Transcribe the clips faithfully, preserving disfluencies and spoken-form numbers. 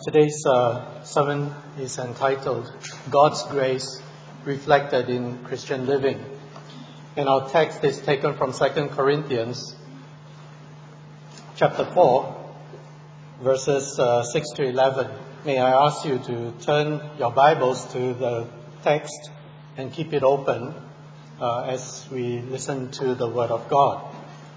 Today's uh, sermon is entitled God's Grace Reflected in Christian Living. And our text is taken from Second Corinthians chapter four, verses uh, six to eleven. May I ask you to turn your Bibles to the text and keep it open uh, as we listen to the Word of God.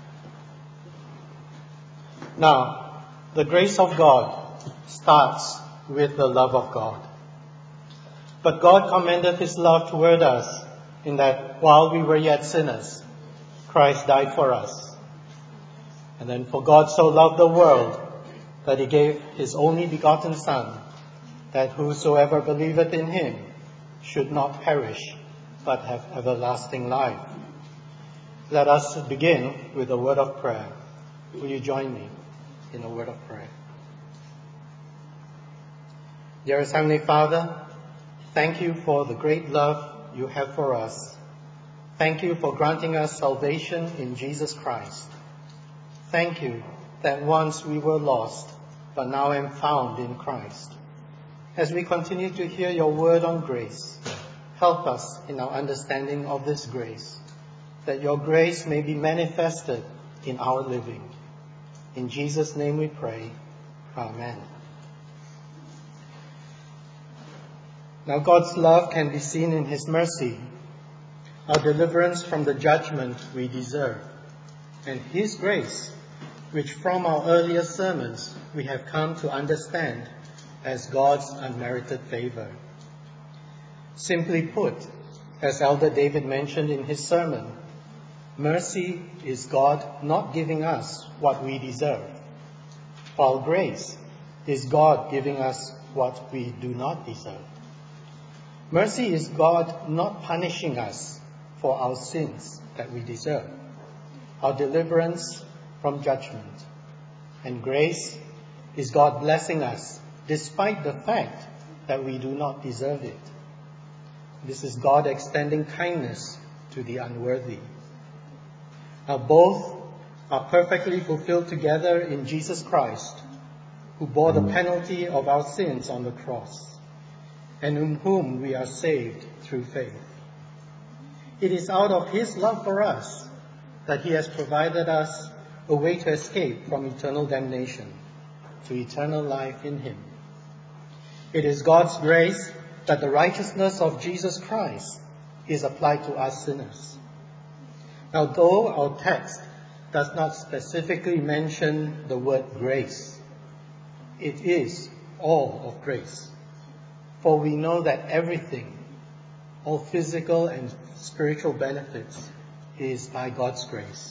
Now, the grace of God starts with the love of God. But God commended His love toward us in that while we were yet sinners, Christ died for us. And then, for God so loved the world that He gave His only begotten Son, that whosoever believeth in Him should not perish, but have everlasting life. Let us begin with a word of prayer. Will you join me in a word of prayer? Dearest Heavenly Father, thank you for the great love you have for us. Thank you for granting us salvation in Jesus Christ. Thank you that once we were lost, but now am found in Christ. As we continue to hear your word on grace, help us in our understanding of this grace, that your grace may be manifested in our living. In Jesus' name we pray. Amen. Now, God's love can be seen in His mercy, our deliverance from the judgment we deserve, and His grace, which from our earlier sermons we have come to understand as God's unmerited favor. Simply put, as Elder David mentioned in his sermon, mercy is God not giving us what we deserve, while grace is God giving us what we do not deserve. Mercy is God not punishing us for our sins that we deserve, our deliverance from judgment. And grace is God blessing us despite the fact that we do not deserve it. This is God extending kindness to the unworthy. Now both are perfectly fulfilled together in Jesus Christ, who bore the penalty of our sins on the cross, and in whom we are saved through faith. It is out of His love for us that He has provided us a way to escape from eternal damnation to eternal life in Him. It is God's grace that the righteousness of Jesus Christ is applied to us sinners. Now, though our text does not specifically mention the word grace, it is all of grace. For we know that everything, all physical and spiritual benefits, is by God's grace.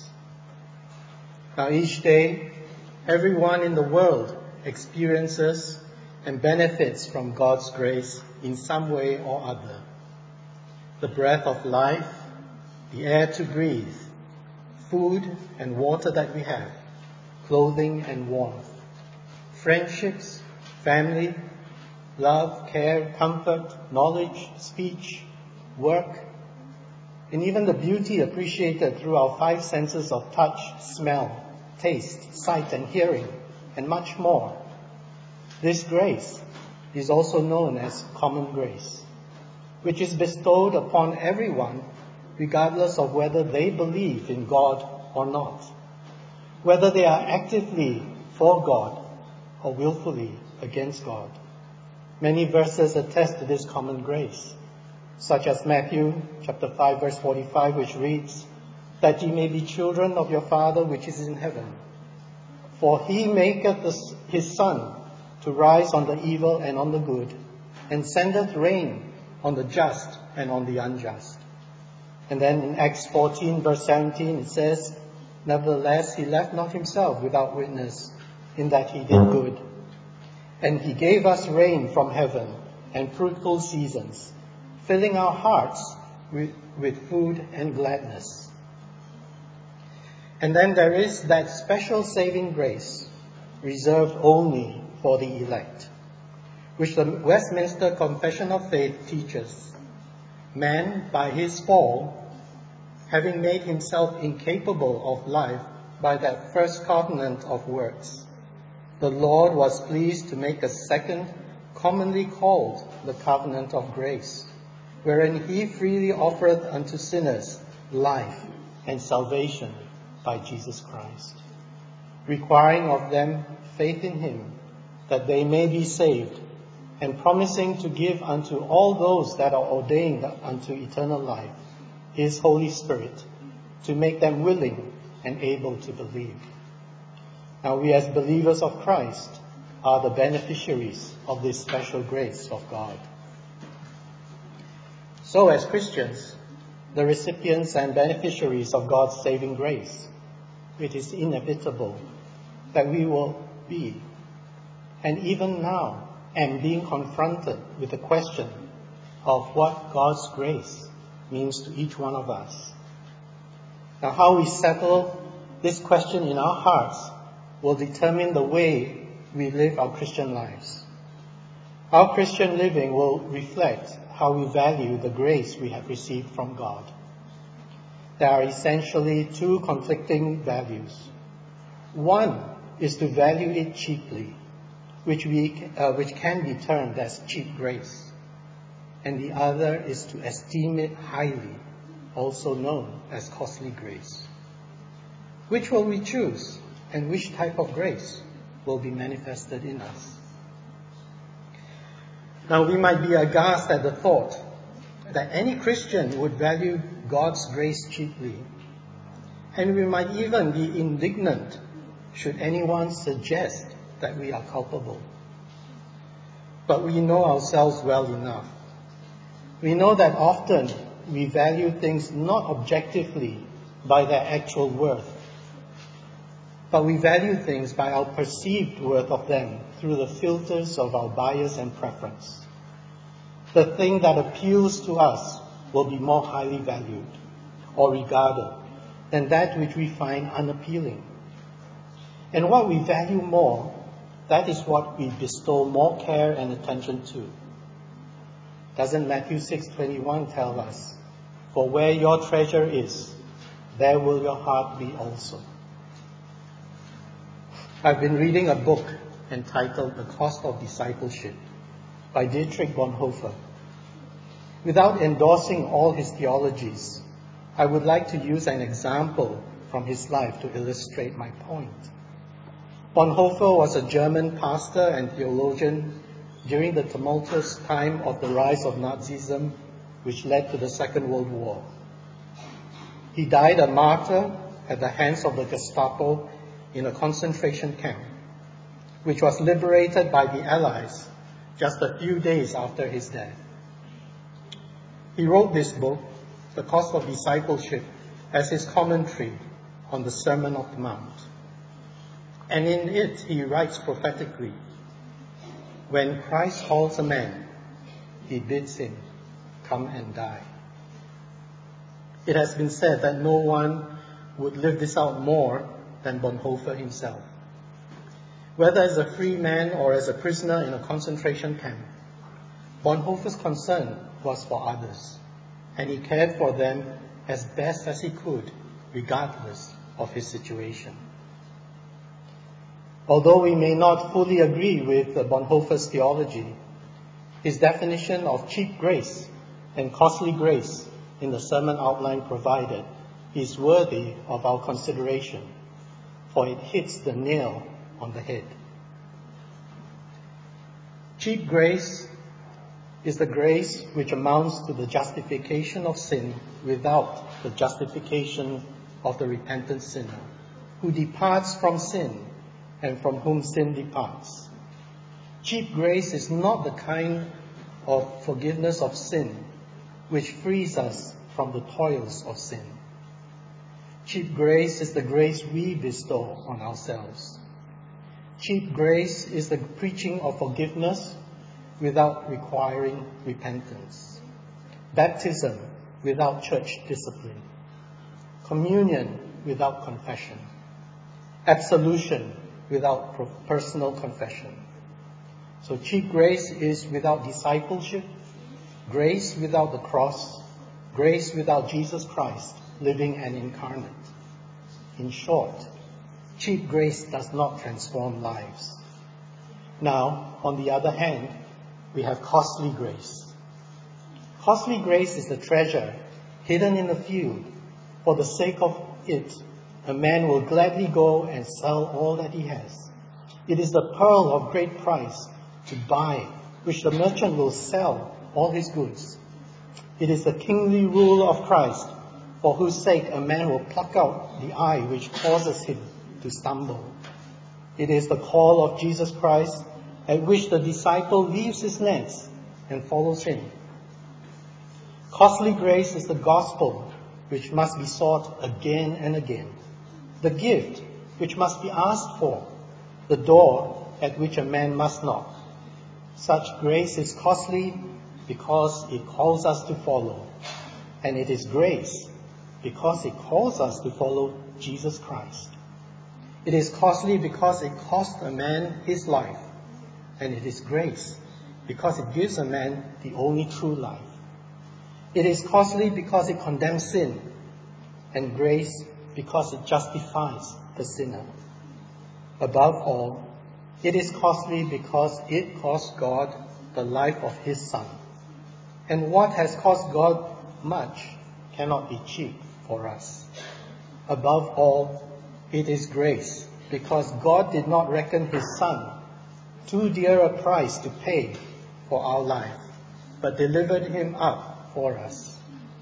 Now each day, everyone in the world experiences and benefits from God's grace in some way or other. The breath of life, the air to breathe, food and water that we have, clothing and warmth, friendships, family, love, care, comfort, knowledge, speech, work, and even the beauty appreciated through our five senses of touch, smell, taste, sight, and hearing, and much more. This grace is also known as common grace, which is bestowed upon everyone regardless of whether they believe in God or not, whether they are actively for God or willfully against God. Many verses attest to this common grace, such as Matthew chapter five, verse forty-five, which reads, that ye may be children of your Father which is in heaven. For He maketh His sun to rise on the evil and on the good, and sendeth rain on the just and on the unjust. And then in Acts fourteen, verse seventeen, it says, nevertheless, He left not Himself without witness, in that He did good. And He gave us rain from heaven and fruitful seasons, filling our hearts with, with food and gladness. And then there is that special saving grace reserved only for the elect, which the Westminster Confession of Faith teaches. Man, by his fall, having made himself incapable of life by that first covenant of works, the Lord was pleased to make a second, commonly called the covenant of grace, wherein he freely offereth unto sinners life and salvation by Jesus Christ, requiring of them faith in him, that they may be saved, and promising to give unto all those that are ordained unto eternal life his Holy Spirit, to make them willing and able to believe. Now we as believers of Christ are the beneficiaries of this special grace of God. So as Christians, the recipients and beneficiaries of God's saving grace, it is inevitable that we will be, and even now am being confronted with the question of what God's grace means to each one of us. Now, how we settle this question in our hearts will determine the way we live our Christian lives. Our Christian living will reflect how we value the grace we have received from God. There are essentially two conflicting values. One is to value it cheaply, which we uh, which can be termed as cheap grace, and the other is to esteem it highly, also known as costly grace. Which will we choose, and which type of grace will be manifested in us? Now, we might be aghast at the thought that any Christian would value God's grace cheaply, and we might even be indignant should anyone suggest that we are culpable. But we know ourselves well enough. We know that often we value things not objectively by their actual worth, but we value things by our perceived worth of them through the filters of our bias and preference. The thing that appeals to us will be more highly valued or regarded than that which we find unappealing. And what we value more, that is what we bestow more care and attention to. Doesn't Matthew six twenty-one tell us, "For where your treasure is, there will your heart be also"? I've been reading a book entitled The Cost of Discipleship by Dietrich Bonhoeffer. Without endorsing all his theologies, I would like to use an example from his life to illustrate my point. Bonhoeffer was a German pastor and theologian during the tumultuous time of the rise of Nazism, which led to the Second World War. He died a martyr at the hands of the Gestapo in a concentration camp, which was liberated by the Allies just a few days after his death. He wrote this book, The Cost of Discipleship, as his commentary on the Sermon on the Mount. And in it, he writes prophetically, "When Christ calls a man, he bids him come and die." It has been said that no one would live this out more than Bonhoeffer himself. Whether as a free man or as a prisoner in a concentration camp, Bonhoeffer's concern was for others, and he cared for them as best as he could, regardless of his situation. Although we may not fully agree with Bonhoeffer's theology, his definition of cheap grace and costly grace in the sermon outline provided is worthy of our consideration, for it hits the nail on the head. Cheap grace is the grace which amounts to the justification of sin without the justification of the repentant sinner, who departs from sin and from whom sin departs. Cheap grace is not the kind of forgiveness of sin which frees us from the toils of sin. Cheap grace is the grace we bestow on ourselves. Cheap grace is the preaching of forgiveness without requiring repentance. Baptism without church discipline. Communion without confession. Absolution without personal confession. So cheap grace is without discipleship, grace without the cross, grace without Jesus Christ living and incarnate. In short, cheap grace does not transform lives. Now, on the other hand, we have costly grace. Costly grace is the treasure hidden in the field. For the sake of it, a man will gladly go and sell all that he has. It is the pearl of great price to buy, which the merchant will sell all his goods. It is the kingly rule of Christ, for whose sake a man will pluck out the eye which causes him to stumble. It is the call of Jesus Christ, at which the disciple leaves his nets and follows him. Costly grace is the gospel which must be sought again and again, the gift which must be asked for, the door at which a man must knock. Such grace is costly because it calls us to follow, and it is grace because it calls us to follow Jesus Christ. It is costly because it cost a man his life, and it is grace because it gives a man the only true life. It is costly because it condemns sin, and grace because it justifies the sinner. Above all, it is costly because it cost God the life of his Son. And what has cost God much cannot be cheap for us. Above all, it is grace because God did not reckon his Son too dear a price to pay for our life, but delivered him up for us.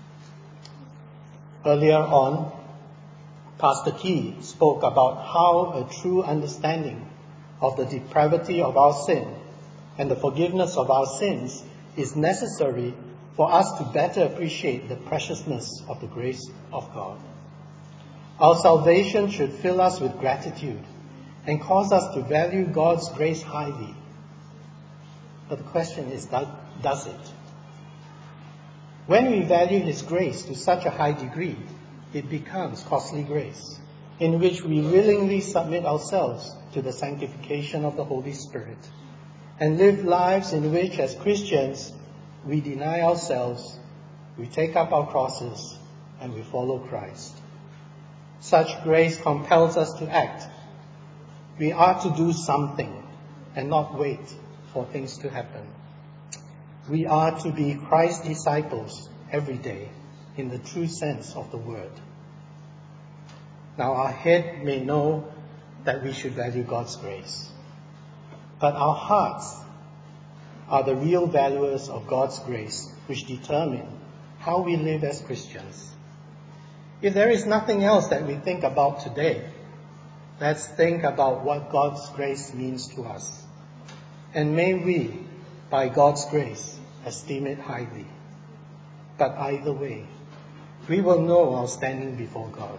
Earlier on, Pastor Key spoke about how a true understanding of the depravity of our sin and the forgiveness of our sins is necessary for us to better appreciate the preciousness of the grace of God. Our salvation should fill us with gratitude and cause us to value God's grace highly. But the question is, does it? When we value his grace to such a high degree, it becomes costly grace, in which we willingly submit ourselves to the sanctification of the Holy Spirit and live lives in which, as Christians, we deny ourselves, we take up our crosses, and we follow Christ. Such grace compels us to act. We are to do something and not wait for things to happen. We are to be Christ's disciples every day in the true sense of the word. Now, our head may know that we should value God's grace, but our hearts are the real valuers of God's grace, which determine how we live as Christians. If there is nothing else that we think about today, let's think about what God's grace means to us. And may we, by God's grace, esteem it highly. But either way, we will know our standing before God.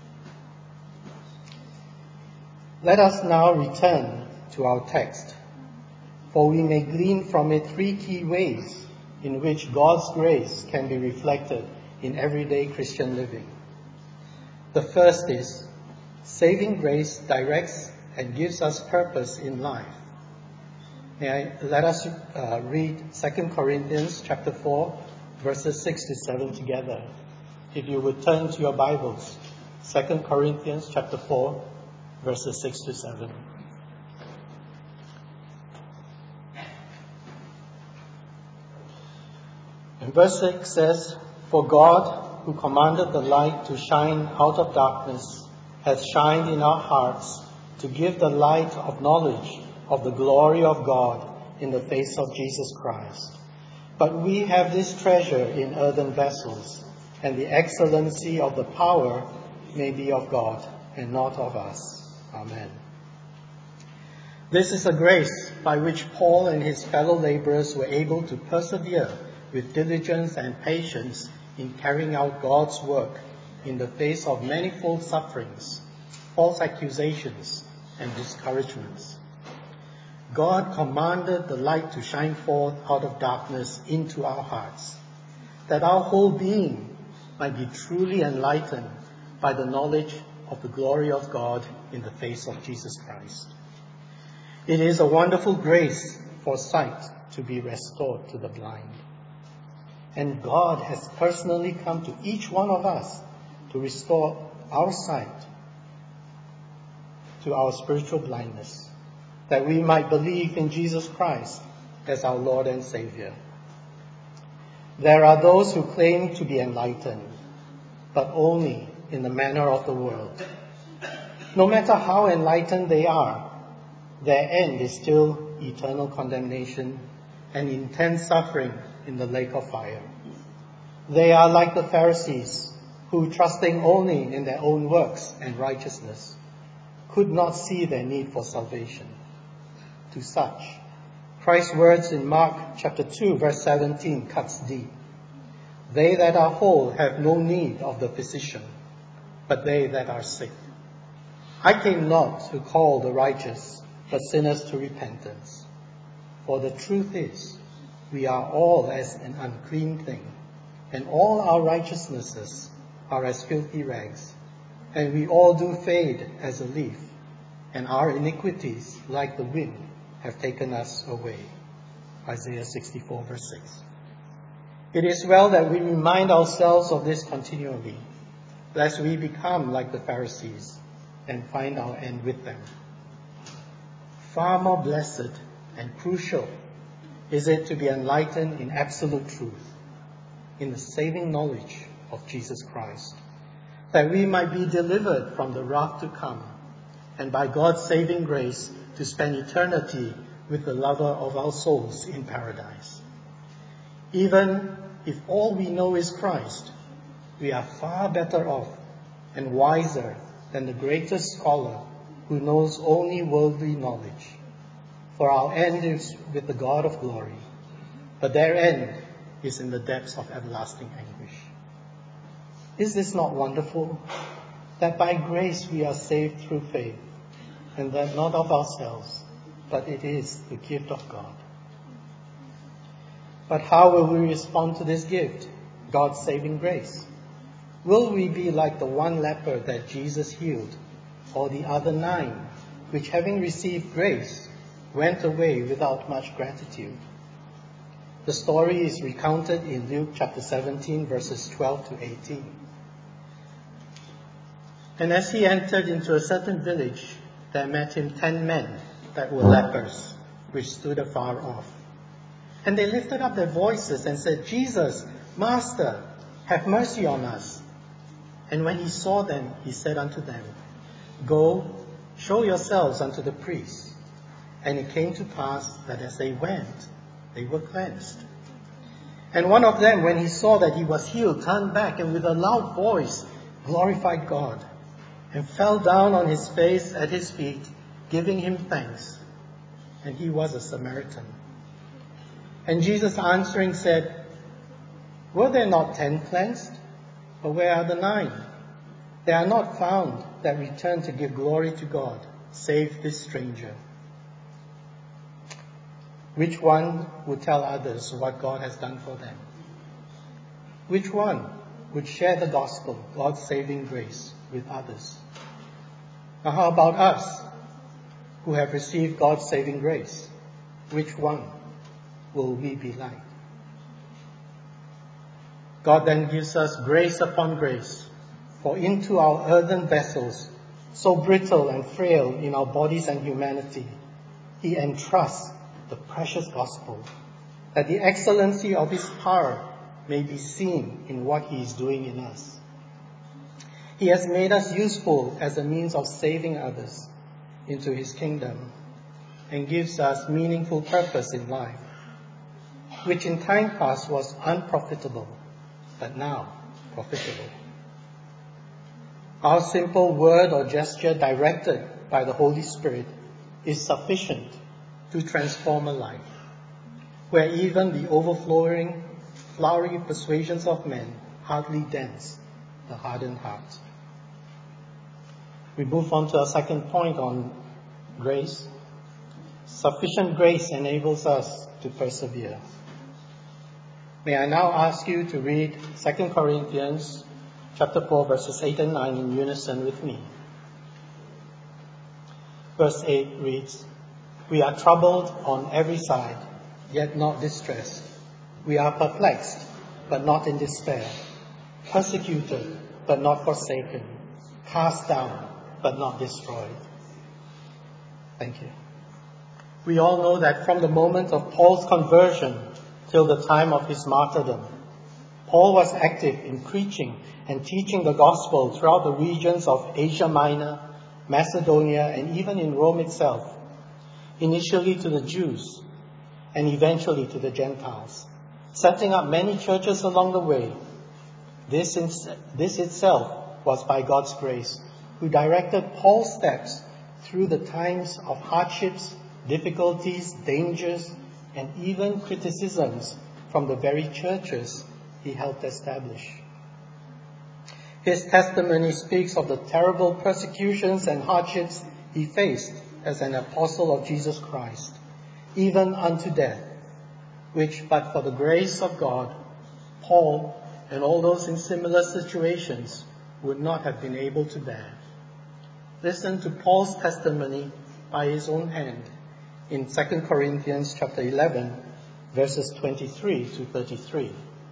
Let us now return to our text, for we may glean from it three key ways in which God's grace can be reflected in everyday Christian living. The first is, saving grace directs and gives us purpose in life. May I, let us uh, read Second Corinthians chapter four, verses six to seven together. If you would turn to your Bibles, Second Corinthians chapter four, verses six to seven. And verse six says, "For God, who commanded the light to shine out of darkness, hath shined in our hearts to give the light of knowledge of the glory of God in the face of Jesus Christ. But we have this treasure in earthen vessels, and the excellency of the power may be of God and not of us." Amen. This is a grace by which Paul and his fellow laborers were able to persevere with diligence and patience in carrying out God's work in the face of manifold sufferings, false accusations, and discouragements. God commanded the light to shine forth out of darkness into our hearts, that our whole being might be truly enlightened by the knowledge of the glory of God in the face of Jesus Christ. It is a wonderful grace for sight to be restored to the blind. And God has personally come to each one of us to restore our sight to our spiritual blindness. that we might believe in Jesus Christ as our Lord and Savior. There are those who claim to be enlightened, but only in the manner of the world. No matter how enlightened they are, their end is still eternal condemnation and intense suffering in the lake of fire. They are like the Pharisees, who, trusting only in their own works and righteousness, could not see their need for salvation. To such, Christ's words in Mark chapter two, verse seventeen cuts deep. They that are whole have no need of the physician, but they that are sick. I came not to call the righteous, but sinners to repentance. For the truth is, we are all as an unclean thing, and all our righteousnesses are as filthy rags, and we all do fade as a leaf, and our iniquities, like the wind, have taken us away. Isaiah sixty-four, verse six. It is well that we remind ourselves of this continually, lest we become like the Pharisees and find our end with them. Far more blessed and crucial is it to be enlightened in absolute truth, in the saving knowledge of Jesus Christ, that we might be delivered from the wrath to come, and by God's saving grace to spend eternity with the lover of our souls in paradise. Even if all we know is Christ, we are far better off and wiser than the greatest scholar who knows only worldly knowledge. For our end is with the God of glory, but their end is in the depths of everlasting anguish. Is this not wonderful? That by grace we are saved through faith, and that not of ourselves, but it is the gift of God. But how will we respond to this gift, God's saving grace? Will we be like the one leper that Jesus healed, or the other nine, which having received grace, went away without much gratitude? The story is recounted in Luke chapter seventeen, verses twelve to eighteen. And as he entered into a certain village, there met him ten men that were lepers, which stood afar off. And they lifted up their voices and said, Jesus, Master, have mercy on us. And when he saw them, he said unto them, Go, show yourselves unto the priests. And it came to pass that as they went, they were cleansed. And one of them, when he saw that he was healed, turned back and with a loud voice glorified God, and fell down on his face at his feet, giving him thanks. And he was a Samaritan. And Jesus answering said, Were there not ten cleansed? But where are the nine? They are not found that return to give glory to God, save this stranger. Which one would tell others what God has done for them? Which one would share the gospel, God's saving grace, with others? Now how about us who have received God's saving grace? Which one will we be like? God then gives us grace upon grace, for into our earthen vessels, so brittle and frail in our bodies and humanity, he entrusts the precious gospel, that the excellency of his power may be seen in what he is doing in us. He has made us useful as a means of saving others into his kingdom, and gives us meaningful purpose in life, which in time past was unprofitable, but now profitable. Our simple word or gesture directed by the Holy Spirit is sufficient to transform a life, where even the overflowing, flowery persuasions of men hardly dents the hardened heart. We move on to our second point on grace. Sufficient grace enables us to persevere. May I now ask you to read Second Corinthians chapter four, verses eight and nine in unison with me. Verse eight reads, We are troubled on every side, yet not distressed. We are perplexed, but not in despair. Persecuted, but not forsaken. Cast down, but not destroyed. Thank you. We all know that from the moment of Paul's conversion till the time of his martyrdom, Paul was active in preaching and teaching the gospel throughout the regions of Asia Minor, Macedonia, and even in Rome itself, initially to the Jews and eventually to the Gentiles, setting up many churches along the way. This, in, this itself was by God's grace, who directed Paul's steps through the times of hardships, difficulties, dangers, and even criticisms from the very churches he helped establish. His testimony speaks of the terrible persecutions and hardships he faced as an apostle of Jesus Christ, even unto death, which, but for the grace of God, Paul and all those in similar situations would not have been able to bear. Listen to Paul's testimony by his own hand in Second Corinthians chapter eleven, verses twenty-three to thirty-three.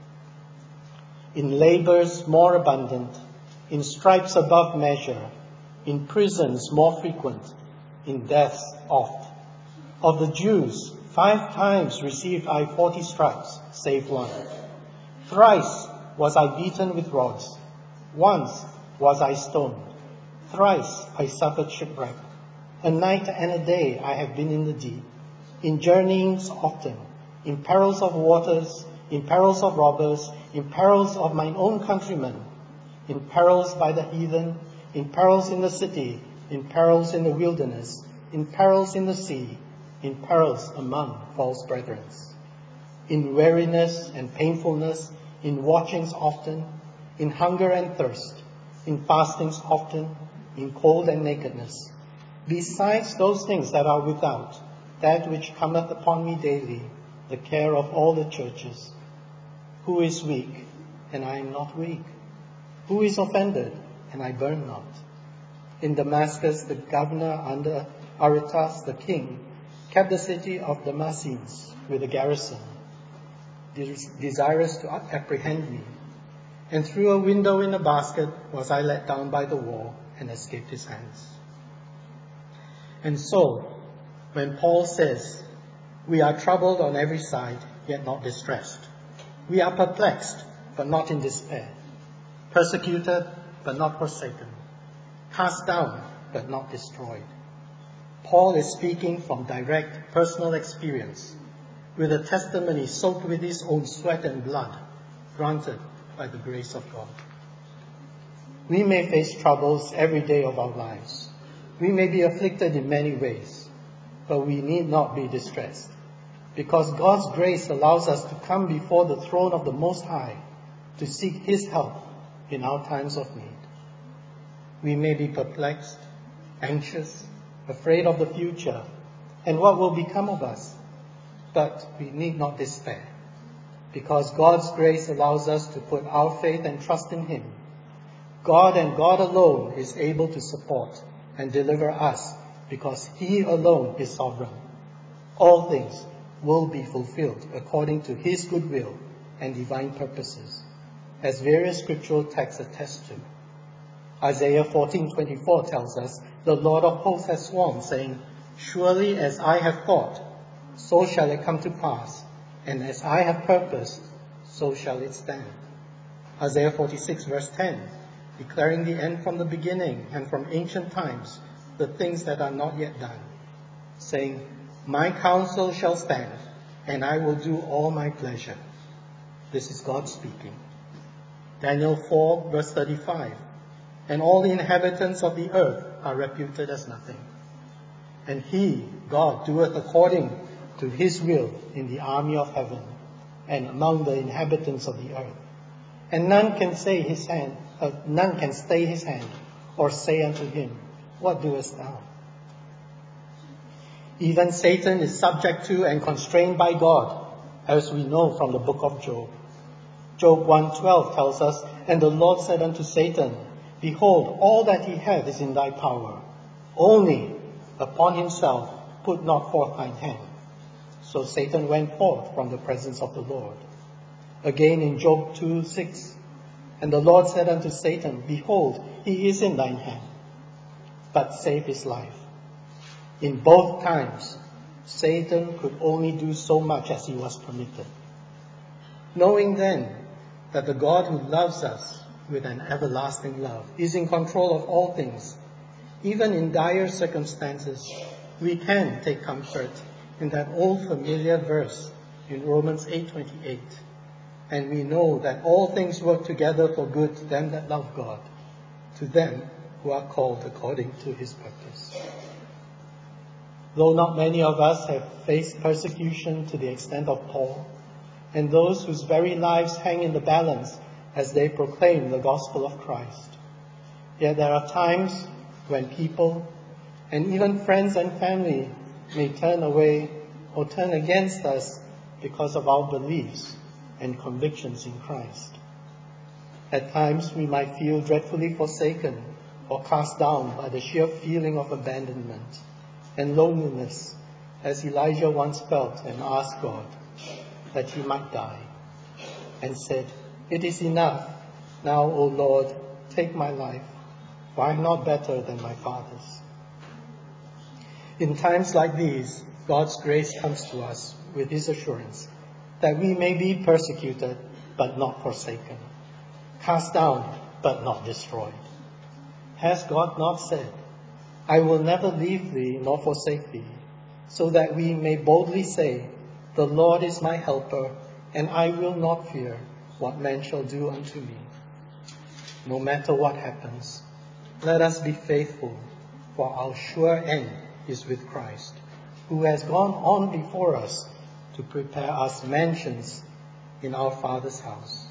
In labors more abundant, in stripes above measure, in prisons more frequent, in deaths oft. Of the Jews, five times received I forty stripes, save one. Thrice was I beaten with rods. Once was I stoned. Thrice I suffered shipwreck. A night and a day I have been in the deep, in journeyings often, in perils of waters, in perils of robbers, in perils of mine own countrymen, in perils by the heathen, in perils in the city, in perils in the wilderness, in perils in the sea, in perils among false brethren, in weariness and painfulness, in watchings often, in hunger and thirst, in fastings often, in cold and nakedness. Besides those things that are without, that which cometh upon me daily, the care of all the churches. Who is weak, and I am not weak? Who is offended, and I burn not? In Damascus, the governor under Aretas the king kept the city of Damascus with a garrison, desirous to apprehend me. And through a window in a basket was I let down by the wall and escaped his hands. And so, when Paul says, we are troubled on every side, yet not distressed. We are perplexed, but not in despair. Persecuted, but not forsaken. Cast down, but not destroyed. Paul is speaking from direct personal experience, with a testimony soaked with his own sweat and blood, granted by the grace of God. We may face troubles every day of our lives. We may be afflicted in many ways, but we need not be distressed, because God's grace allows us to come before the throne of the Most High to seek His help in our times of need. We may be perplexed, anxious, afraid of the future, and what will become of us, but we need not despair, because God's grace allows us to put our faith and trust in Him. God and God alone is able to support and deliver us, because He alone is sovereign. All things will be fulfilled according to His good will and divine purposes, as various scriptural texts attest to. Isaiah fourteen twenty-four tells us, the Lord of hosts has sworn, saying, surely as I have thought, so shall it come to pass, and as I have purposed, so shall it stand. Isaiah forty-six verse ten, declaring the end from the beginning and from ancient times, the things that are not yet done, saying, my counsel shall stand, and I will do all my pleasure. This is God speaking. Daniel four verse thirty-five, and all the inhabitants of the earth are reputed as nothing. And He, God, doeth according to His will in the army of heaven and among the inhabitants of the earth. And none can say his hand, uh, none can stay his hand, or say unto him, what doest thou? Even Satan is subject to and constrained by God, as we know from the book of Job. Job one twelve tells us, and the Lord said unto Satan, behold, all that he hath is in thy power. Only upon himself put not forth thine hand. So Satan went forth from the presence of the Lord. Again in Job two six, and the Lord said unto Satan, behold, he is in thine hand, but save his life. In both times, Satan could only do so much as he was permitted. Knowing then that the God who loves us with an everlasting love is in control of all things, even in dire circumstances, we can take comfort in that old familiar verse in Romans eight twenty-eight. And we know that all things work together for good to them that love God, to them who are called according to his purpose. Though not many of us have faced persecution to the extent of Paul, and those whose very lives hang in the balance as they proclaim the gospel of Christ, yet there are times when people, and even friends and family, may turn away or turn against us because of our beliefs and convictions in Christ. At times we might feel dreadfully forsaken or cast down by the sheer feeling of abandonment and loneliness, as Elijah once felt and asked God that he might die, and said, "It is enough. Now, O Lord, take my life, for I am not better than my fathers." In times like these, God's grace comes to us with his assurance that we may be persecuted but not forsaken, cast down but not destroyed. Has God not said, "I will never leave thee nor forsake thee," so that we may boldly say, "The Lord is my helper, and I will not fear what man shall do unto me." No matter what happens, let us be faithful, for our sure end is with Christ, who has gone on before us to prepare us mansions in our Father's house.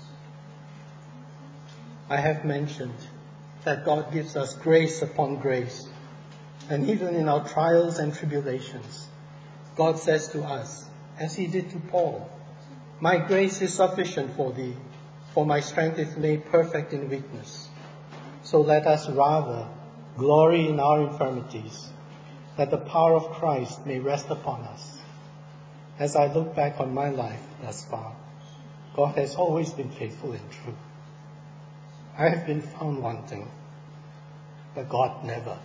I have mentioned that God gives us grace upon grace, and even in our trials and tribulations, God says to us, as he did to Paul, "My grace is sufficient for thee, for my strength is made perfect in weakness." So let us rather glory in our infirmities, that the power of Christ may rest upon us. As I look back on my life thus far, God has always been faithful and true. I have been found wanting, but God never.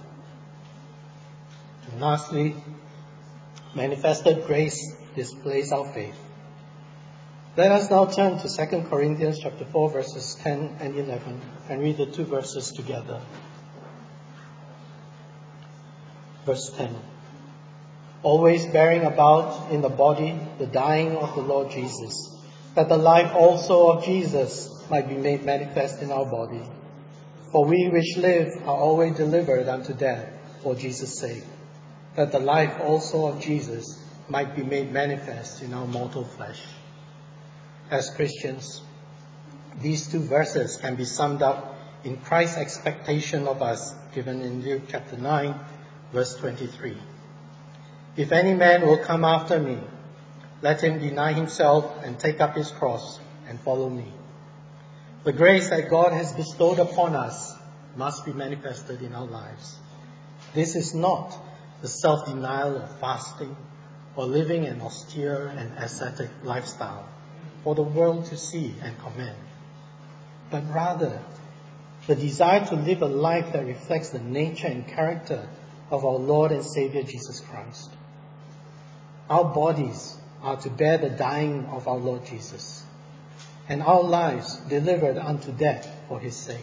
And lastly, manifested grace displays our faith. Let us now turn to Second Corinthians chapter four, verses ten and eleven, and read the two verses together. Verse ten. Always bearing about in the body the dying of the Lord Jesus, that the life also of Jesus might be made manifest in our body. For we which live are always delivered unto death for Jesus' sake, that the life also of Jesus might be made manifest in our mortal flesh. As Christians, these two verses can be summed up in Christ's expectation of us, given in Luke chapter nine, verse twenty-three. "If any man will come after me, let him deny himself and take up his cross and follow me." The grace that God has bestowed upon us must be manifested in our lives. This is not the self-denial of fasting or living an austere and ascetic lifestyle for the world to see and commend, but rather the desire to live a life that reflects the nature and character of our Lord and Savior Jesus Christ. Our bodies are to bear the dying of our Lord Jesus, and our lives delivered unto death for his sake.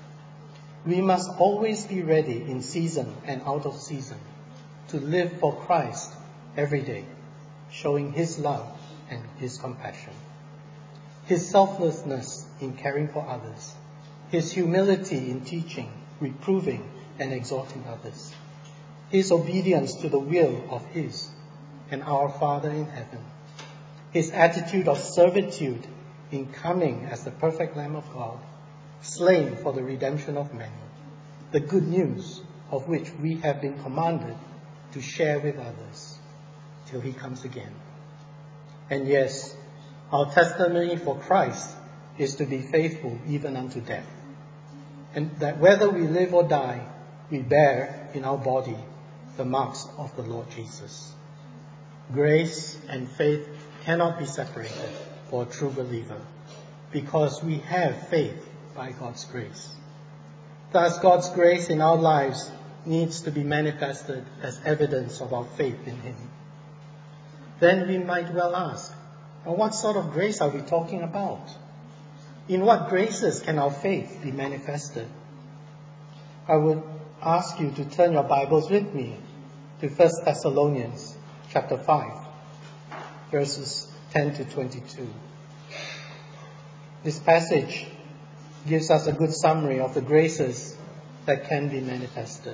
We must always be ready in season and out of season to live for Christ every day, showing his love and his compassion, his selflessness in caring for others, his humility in teaching, reproving, and exhorting others, his obedience to the will of his and our Father in heaven, his attitude of servitude in coming as the perfect Lamb of God, slain for the redemption of many, the good news of which we have been commanded to share with others till he comes again. And yes, our testimony for Christ is to be faithful even unto death, and that whether we live or die, we bear in our body the marks of the Lord Jesus. Grace and faith cannot be separated for a true believer, because we have faith by God's grace. Thus, God's grace in our lives needs to be manifested as evidence of our faith in him. then we might well ask, well, what sort of grace are we talking about? In what graces can our faith be manifested? I would ask you to turn your Bibles with me to First Thessalonians chapter five, verses ten to twenty-two. This passage gives us a good summary of the graces that can be manifested.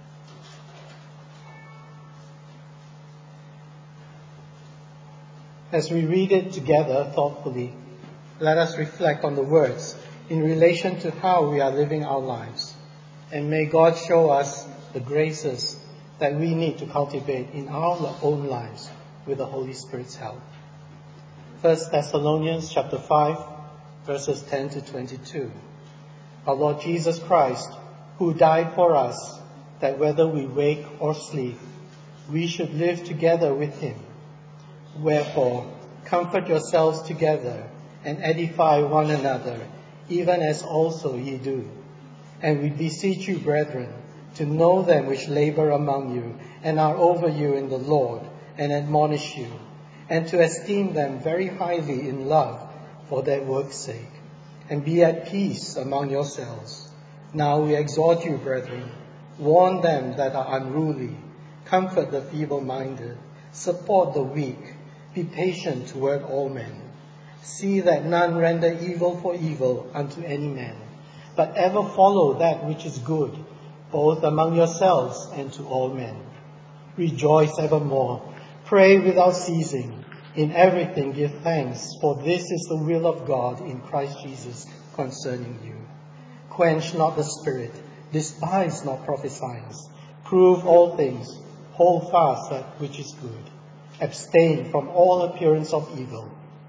As we read it together thoughtfully, let us reflect on the words in relation to how we are living our lives. And may God show us the graces that we need to cultivate in our own lives with the Holy Spirit's help. First Thessalonians chapter five, verses ten to twenty-two. Our Lord Jesus Christ, who died for us, that whether we wake or sleep, we should live together with him. Wherefore, comfort yourselves together and edify one another, even as also ye do. And we beseech you, brethren, to know them which labor among you and are over you in the Lord, and admonish you, and to esteem them very highly in love for their work's sake, and be at peace among yourselves. Now we exhort you, brethren, warn them that are unruly, comfort the feeble-minded, support the weak, be patient toward all men. See that none render evil for evil unto any man, but ever follow that which is good, both among yourselves and to all men. Rejoice evermore, pray without ceasing, in everything give thanks, for this is the will of God in Christ Jesus concerning you. Quench not the spirit, despise not prophesying, prove all things, hold fast that which is good. Abstain from all appearance of evil.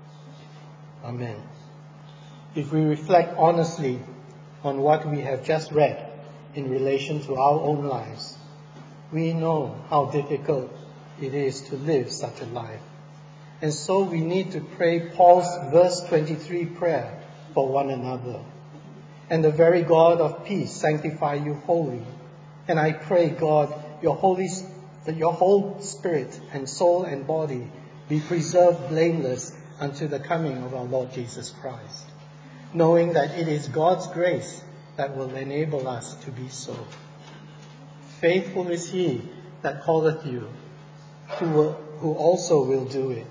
Amen. If we reflect honestly on what we have just read in relation to our own lives, we know how difficult it is to live such a life. And so we need to pray Paul's verse twenty-three prayer for one another. And the very God of peace sanctify you wholly. And I pray, God, your Holy Spirit, that your whole spirit and soul and body be preserved blameless unto the coming of our Lord Jesus Christ, knowing that it is God's grace that will enable us to be so. Faithful is he that calleth you, who, will, who also will do it.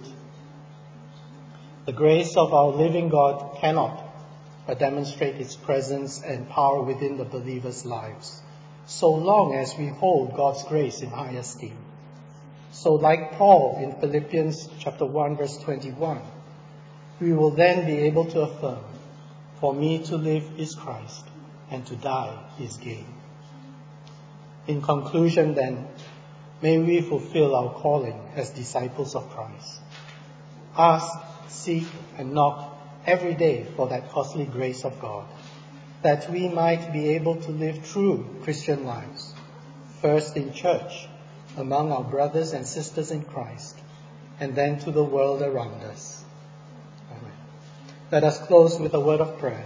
The grace of our living God cannot but demonstrate its presence and power within the believers' lives, so long as we hold God's grace in high esteem. So like Paul in Philippians chapter one, verse twenty-one, we will then be able to affirm, for me to live is Christ, and to die is gain. In conclusion then, may we fulfill our calling as disciples of Christ. Ask, seek, and knock every day for that costly grace of God, that we might be able to live true Christian lives, first in church, among our brothers and sisters in Christ, and then to the world around us. Amen. Let us close with a word of prayer.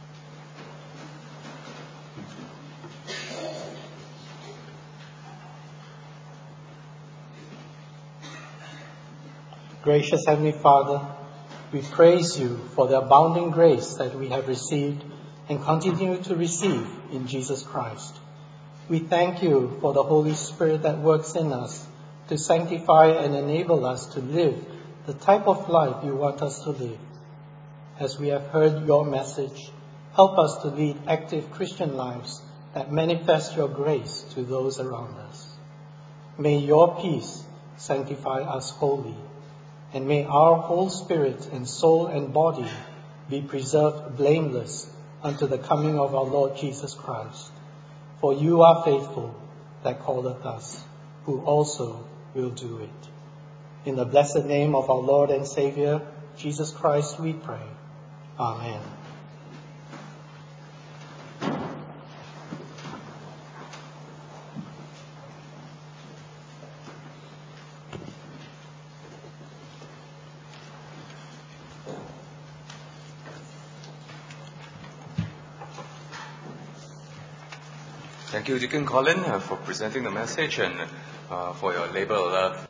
Gracious Heavenly Father, we praise you for the abounding grace that we have received and continue to receive in Jesus Christ. We thank you for the Holy Spirit that works in us to sanctify and enable us to live the type of life you want us to live. As we have heard your message, help us to lead active Christian lives that manifest your grace to those around us. May your peace sanctify us wholly, and may our whole spirit and soul and body be preserved blameless unto the coming of our Lord Jesus Christ. For you are faithful that calleth us, who also will do it. In the blessed name of our Lord and Savior, Jesus Christ, we pray. Amen. Thank you, Deacon Colin, uh, for presenting the message and uh, for your labor of love.